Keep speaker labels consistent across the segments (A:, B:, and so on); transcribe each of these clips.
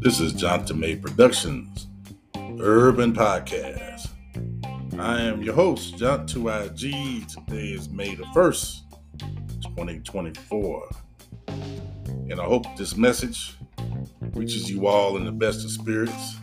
A: This is John Tomei Productions, Urban Podcast. I am your host, John 2IG. Today is May the 1st, 2024. And I hope this message reaches you all in the best of spirits.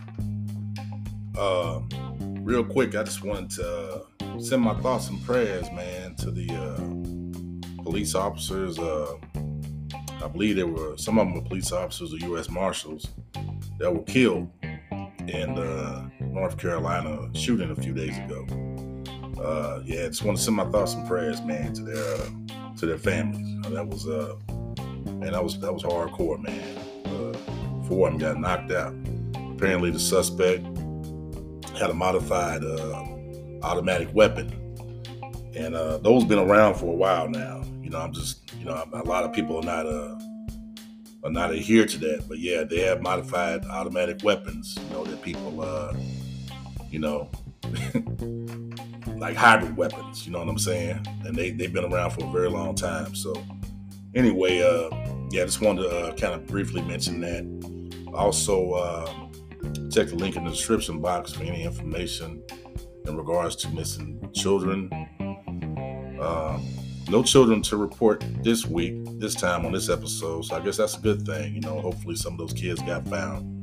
A: Real quick, I just wanted to send my thoughts and prayers, man, to the police officers. I believe some of them were police officers or U.S. Marshals that were killed in the North Carolina shooting a few days ago. Just want to send my thoughts and prayers, man, to their families. That was hardcore, man. Four of them got knocked out. Apparently, the suspect had a modified automatic weapon, and those been around for a while now. A lot of people are not adhere to that, but yeah, they have modified automatic weapons. That people, like hybrid weapons. You know what I'm saying? And they've been around for a very long time. So anyway, I just wanted to kind of briefly mention that. Also, check the link in the description box for any information in regards to missing children. No children to report this time on this episode, so I guess that's a good thing. Hopefully some of those kids got found.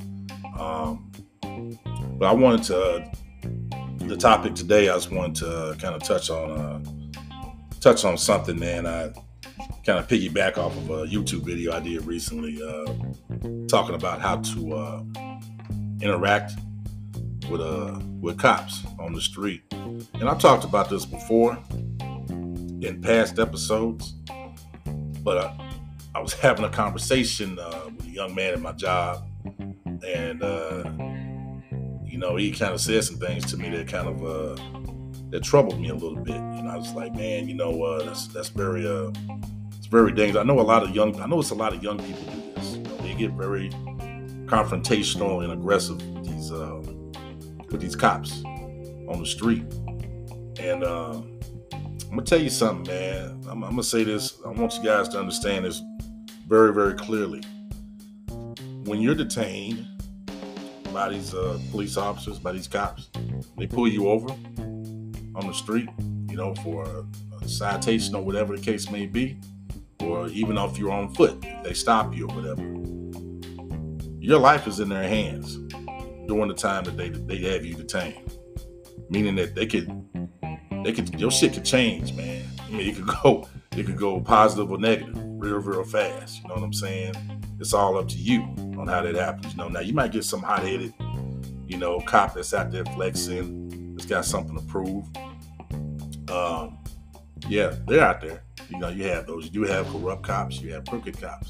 A: But I wanted to, the topic today, I just wanted to kind of touch on something, man. I kind of piggyback off of a YouTube video I did recently, talking about how to interact with cops on the street. And I've talked about this before in past episodes, but I was having a conversation with a young man at my job, and he kind of said some things to me that kind of that troubled me a little bit. I was like, man, that's very it's very dangerous. I know it's a lot of young people do this. They get very confrontational and aggressive with these cops on the street, and I'm going to tell you something, man. I'm going to say this. I want you guys to understand this very, very clearly. When you're detained by these police officers, by these cops, they pull you over on the street, for a citation or whatever the case may be, or even if you're on foot, if they stop you or whatever. Your life is in their hands during the time that they have you detained, meaning that your shit could change, man. It could go positive or negative real, real fast. You know what I'm saying? It's all up to you on how that happens. Now you might get some hot-headed, cop that's out there flexing, that's got something to prove. They're out there. You have those. You do have corrupt cops. You have crooked cops.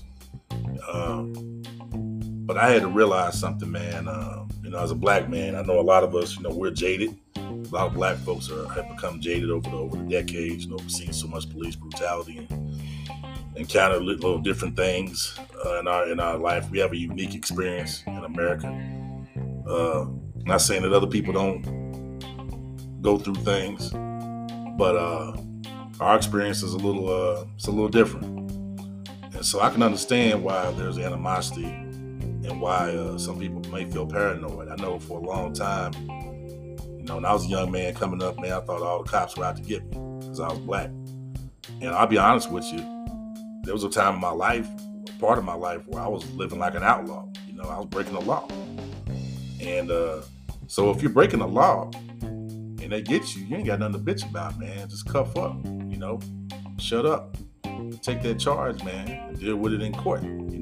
A: But I had to realize something, man. As a black man, I know a lot of us, we're jaded. A lot of black folks have become jaded over the decades. We've seen so much police brutality and encountered little different things in our life. We have a unique experience in America. Not saying that other people don't go through things, but our experience is a little different. And so I can understand why there's animosity and why some people may feel paranoid. I know for a long time, when I was a young man coming up, man, I thought all the cops were out to get me because I was black. And I'll be honest with you, there was a time in my life, part of my life, where I was living like an outlaw. I was breaking the law. And so if you're breaking the law and they get you, you ain't got nothing to bitch about, man. Just cuff up, shut up, take that charge, man, and deal with it in court,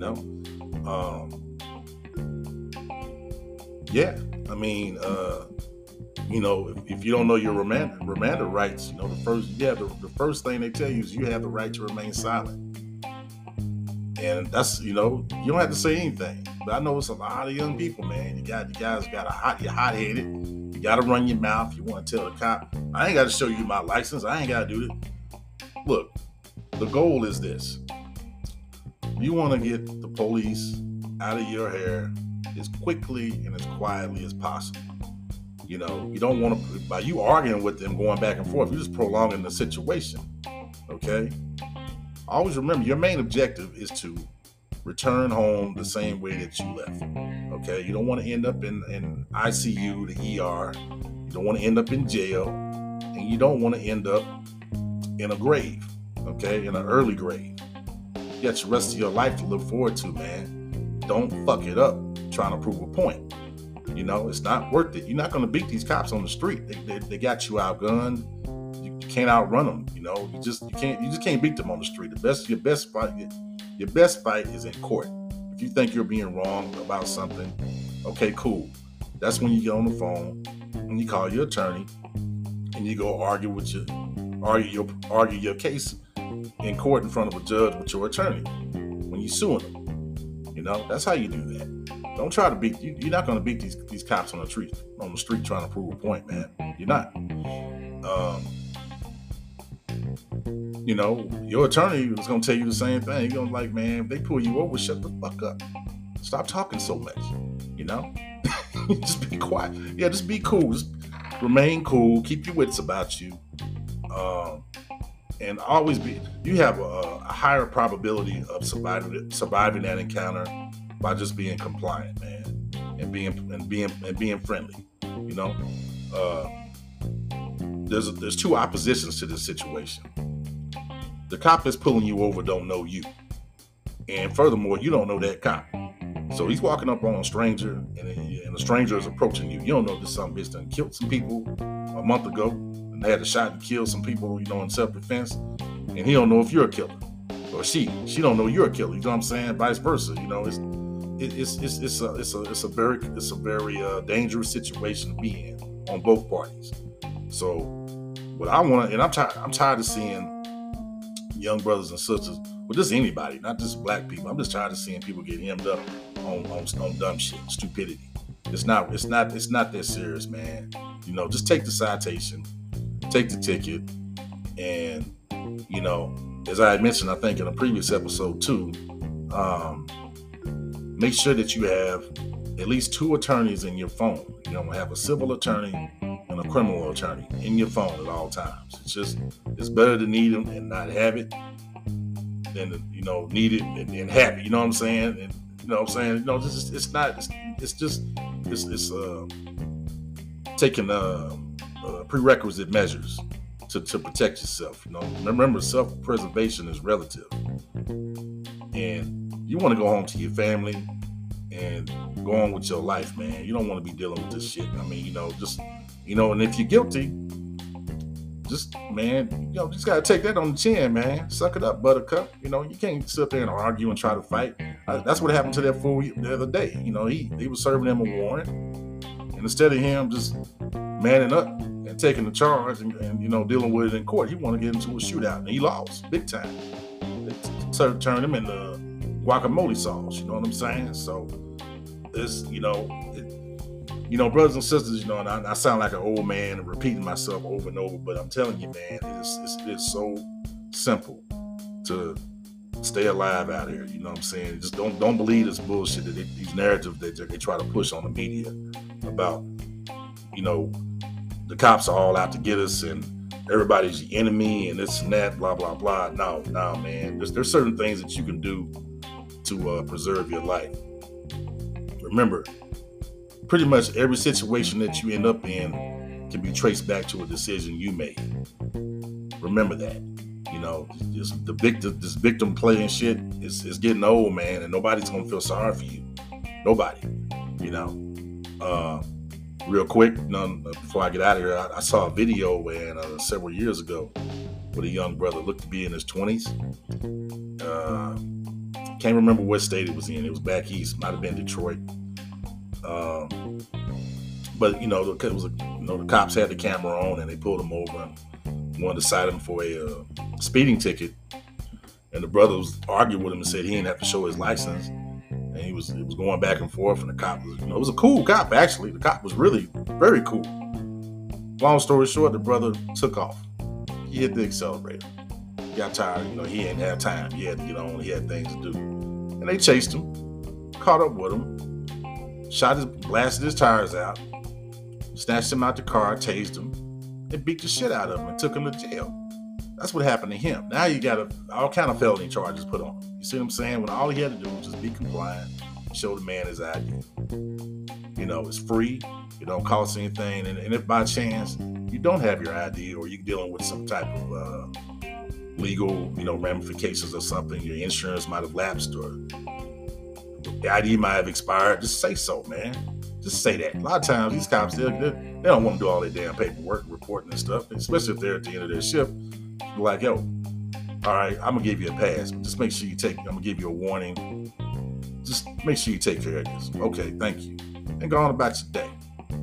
A: if you don't know your Miranda rights, the first thing they tell you is you have the right to remain silent. And that's, you don't have to say anything. But I know it's a lot of young people, man. You're hot-headed. You got to run your mouth. You want to tell the cop, I ain't got to show you my license. I ain't got to do it. Look, the goal is this. You want to get the police out of your hair as quickly and as quietly as possible. You don't want to, by you arguing with them, going back and forth, you're just prolonging the situation. Okay? Always remember, your main objective is to return home the same way that you left. Okay, you don't want to end up in ICU, the ER. You don't want to end up in jail, and you don't want to end up in a grave. Okay, in an early grave. You got the rest of your life to look forward to, man. Don't fuck it up trying to prove a point. You know, it's not worth it. You're not going to beat these cops on the street. They got you outgunned. You can't outrun them. You know, you just can't beat them on the street. Your best fight is in court. If you think you're being wrong about something, okay, cool. That's when you get on the phone and you call your attorney and you go argue your case in court in front of a judge with your attorney when you're suing them. You know, that's how you do that. Don't try to beat. You're not going to beat these cops on the street trying to prove a point, man. You're not. You know, your attorney is going to tell you the same thing. He's going to like, man, if they pull you over, shut the fuck up. Stop talking so much. You know, just be quiet. Yeah, just be cool. Just remain cool. Keep your wits about you. And always you have a higher probability of surviving that encounter by just being compliant, man, and being friendly. You know, there's two oppositions to this situation. The cop that's pulling you over don't know you, and furthermore, you don't know that cop. So he's walking up on a stranger, and the stranger is approaching you. You don't know if this some bitch done killed some people a month ago, and they had a shot and killed some people, you know, in self-defense, and he don't know if you're a killer, or she don't know you're a killer. You know what I'm saying? Vice versa. You know, it's a very dangerous situation to be in on both parties. So what I want, and I'm tired of seeing young brothers and sisters, well, just anybody, not just black people. I'm just tired of seeing people get hemmed up on dumb shit, stupidity. It's not that serious, man. You know, just take the citation, take the ticket, and you know, as I had mentioned, I think in a previous episode too, make sure that you have at least 2 attorneys in your phone. You know, have a civil attorney and a criminal attorney in your phone at all times. It's better to need them and not have it than, you know, need it and have it. You know what I'm saying? And you know what I'm saying? You know, it's taking prerequisite measures to protect yourself. You know, remember, self-preservation is relative, and you want to go home to your family and go on with your life, man. You don't want to be dealing with this shit. I mean, and if you're guilty, just gotta take that on the chin, man. Suck it up, buttercup. You know, you can't sit there and argue and try to fight. That's what happened to that fool the other day. You know, he was serving him a warrant, and instead of him just manning up and taking the charge and you know, dealing with it in court, he wanted to get into a shootout, and he lost big time. They turned him into guacamole sauce. You know what I'm saying? So it's, brothers and sisters, you know, and I sound like an old man and repeating myself over and over, but I'm telling you, man, it's so simple to stay alive out here. You know what I'm saying? Just don't believe this bullshit, these narratives that they try to push on the media about, you know, the cops are all out to get us and everybody's the enemy and this and that, blah, blah, blah. No, man. There's certain things that you can do to preserve your life. Remember, pretty much every situation that you end up in can be traced back to a decision you made. Remember that. You know, this victim playing shit is getting old, man, and nobody's gonna feel sorry for you. Nobody. You know. Real quick, before I get out of here, I saw a video several years ago with a young brother, looked to be in his 20s. Can't remember what state it was in. It was back east, might have been Detroit. But you know, the cops had the camera on and they pulled him over and wanted to cite him for a speeding ticket. And the brother was arguing with him and said he didn't have to show his license. And he was going back and forth, and the cop was, it was a cool cop, actually. The cop was really very cool. Long story short, the brother took off. He hit the accelerator. He got tired, he didn't have time. He had to get on, he had things to do. And they chased him, caught up with him, blasted his tires out, snatched him out the car, tased him, and beat the shit out of him and took him to jail. That's what happened to him. Now you got all kind of felony charges put on him. You see what I'm saying? When all he had to do was just be compliant, show the man his ID. It's free. It don't cost anything. And if by chance you don't have your ID, or you're dealing with some type of legal, ramifications or something, your insurance might have lapsed, or the ID might have expired, just say so, man. Just say that. A lot of times these cops, they don't want to do all their damn paperwork, reporting and stuff, especially if they're at the end of their shift. They're like, yo, all right, I'm gonna give you a pass, but just make sure I'm gonna give you a warning. Just make sure you take care of this. Okay, thank you. And go on about your day.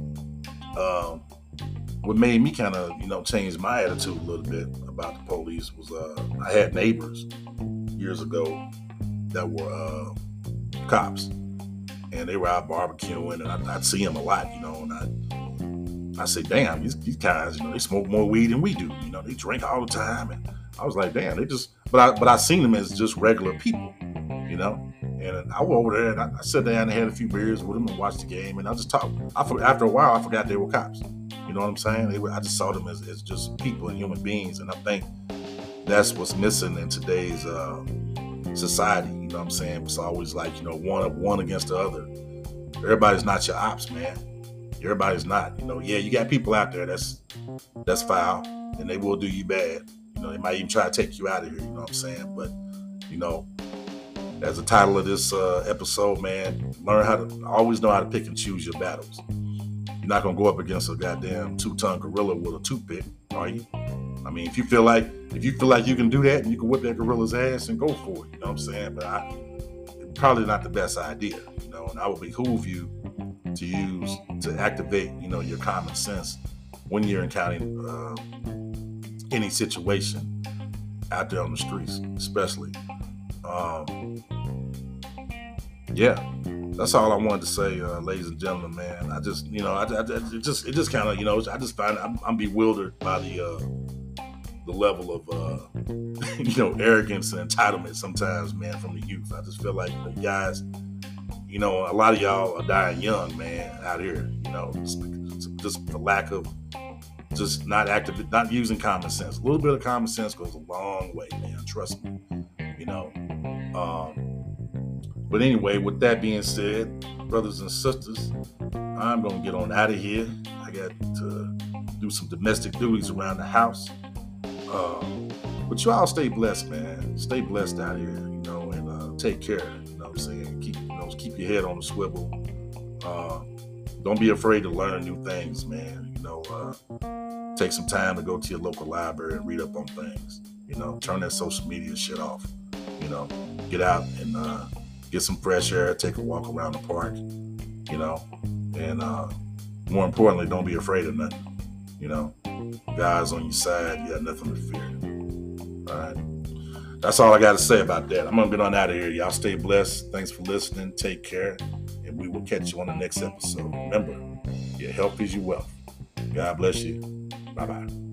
A: What made me kind of, change my attitude a little bit about the police was I had neighbors years ago that were cops, and they were out barbecuing, and I'd see them a lot, and I say, damn, these guys, they smoke more weed than we do, they drink all the time, and I was like, damn, but I seen them as just regular people, and I went over there and I sat down and had a few beers with them and watched the game, and I just talked. After a while, I forgot they were cops. You know what I'm saying? I just saw them as just people and human beings, and I think that's what's missing in today's society. You know what I'm saying? It's always like, one against the other. Everybody's not your ops, man. Everybody's not. Yeah, you got people out there that's foul, and they will do you bad. They might even try to take you out of here. You know what I'm saying? But as the title of this episode, man, always know how to pick and choose your battles. You're not gonna go up against a goddamn 2-ton gorilla with a toothpick, are you? I mean, if you feel like you can do that and you can whip that gorilla's ass, and go for it. You know what I'm saying? But it's probably not the best idea. And I would behoove you to activate, your common sense when you're encountering any situation out there on the streets, especially. Yeah, that's all I wanted to say, ladies and gentlemen, man. I just, it just kind of, I just find I'm bewildered by the level of, arrogance and entitlement sometimes, man, from the youth. I just feel like the guys, a lot of y'all are dying young, man, out here, just the lack of just not using common sense. A little bit of common sense goes a long way, man. Trust me, But anyway, with that being said, brothers and sisters, I'm going to get on out of here. I got to do some domestic duties around the house. But you all stay blessed, man. Stay blessed out here, and take care. You know what I'm saying? Keep your head on the swivel. Don't be afraid to learn new things, man. Take some time to go to your local library and read up on things. Turn that social media shit off. Get out and get some fresh air, take a walk around the park, and more importantly, don't be afraid of nothing. God's on your side, you got nothing to fear. All right. That's all I got to say about that. I'm going to get on out of here. Y'all stay blessed. Thanks for listening. Take care, and we will catch you on the next episode. Remember, your health is your wealth. God bless you. Bye-bye.